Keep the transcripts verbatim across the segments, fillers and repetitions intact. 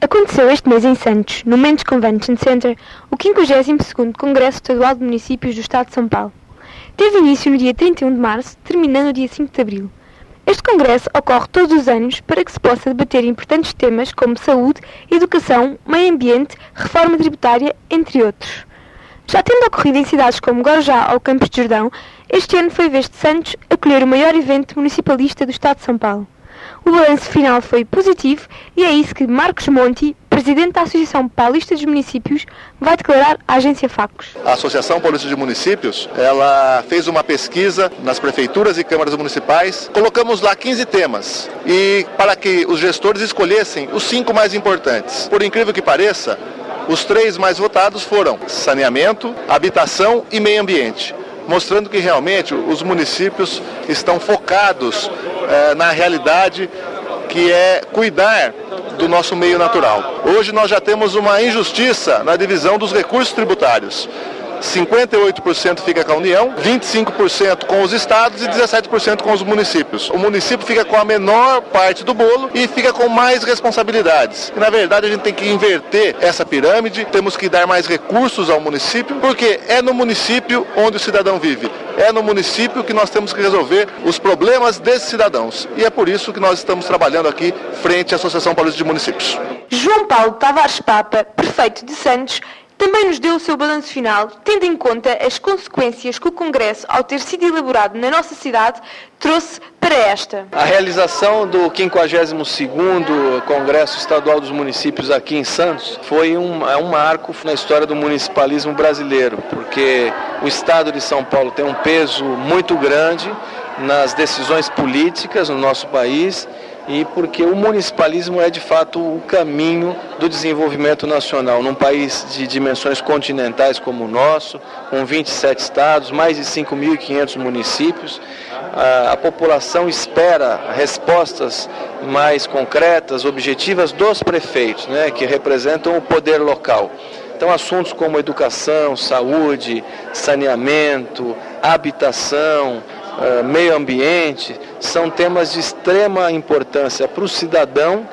Aconteceu este mês em Santos, no Mendes Convention Center, o quinquagésimo segundo Congresso Estadual de Municípios do Estado de São Paulo. Teve início no dia trinta e um de março, terminando no dia cinco de abril. Este congresso ocorre todos os anos para que se possa debater importantes temas como saúde, educação, meio ambiente, reforma tributária, entre outros. Já tendo ocorrido em cidades como Guarujá ou Campos de Jordão, este ano foi a vez de Santos acolher o maior evento municipalista do Estado de São Paulo. O balanço final foi positivo e é isso que Marcos Monti, presidente da Associação Paulista dos Municípios, vai declarar à agência Facos. A Associação Paulista de Municípios, ela fez uma pesquisa nas prefeituras e câmaras municipais. Colocamos lá quinze temas e para que os gestores escolhessem os cinco mais importantes. Por incrível que pareça, os três mais votados foram saneamento, habitação e meio ambiente, mostrando que realmente os municípios estão focados eh, na realidade que é cuidar do nosso meio natural. Hoje nós já temos uma injustiça na divisão dos recursos tributários. cinquenta e oito por cento fica com a União, vinte e cinco por cento com os estados e dezessete por cento com os municípios. O município fica com a menor parte do bolo e fica com mais responsabilidades. E, na verdade, a gente tem que inverter essa pirâmide, temos que dar mais recursos ao município, porque é no município onde o cidadão vive. É no município que nós temos que resolver os problemas desses cidadãos. E é por isso que nós estamos trabalhando aqui frente à Associação Paulista de Municípios. João Paulo Tavares Papa, prefeito de Santos, também nos deu o seu balanço final, tendo em conta as consequências que o Congresso, ao ter sido elaborado na nossa cidade, trouxe para esta. A realização do quinquagésimo segundo Congresso Estadual dos Municípios aqui em Santos foi um, é um marco na história do municipalismo brasileiro, porque o Estado de São Paulo tem um peso muito grande nas decisões políticas no nosso país, e porque o municipalismo é de fato o caminho do desenvolvimento nacional. Num país de dimensões continentais como o nosso, com vinte e sete estados, mais de cinco mil e quinhentos municípios, a, a população espera respostas mais concretas, objetivas dos prefeitos, né, que representam o poder local. Então, assuntos como educação, saúde, saneamento, habitação, Uh, meio ambiente, são temas de extrema importância para o cidadão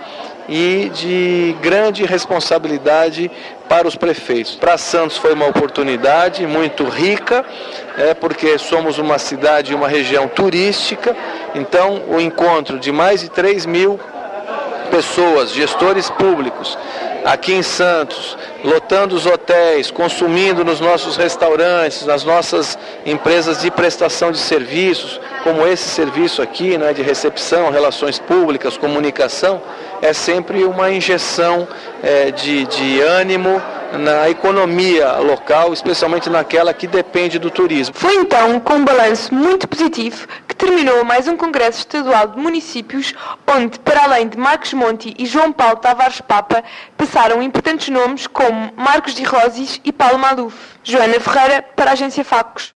e de grande responsabilidade para os prefeitos. Para Santos foi uma oportunidade muito rica, é, porque somos uma cidade e uma região turística, então o encontro de mais de três mil pessoas, gestores públicos, aqui em Santos, lotando os hotéis, consumindo nos nossos restaurantes, nas nossas empresas de prestação de serviços, como esse serviço aqui, né, de recepção, relações públicas, comunicação, é sempre uma injeção é, de, de ânimo na economia local, especialmente naquela que depende do turismo. Foi então com um balanço muito positivo que terminou mais um Congresso Estadual de Municípios, onde, para além de Marcos Monti e João Paulo Tavares Papa, passaram importantes nomes como Marcos de Rosis e Paulo Maluf. Joana Ferreira, para a agência Facos.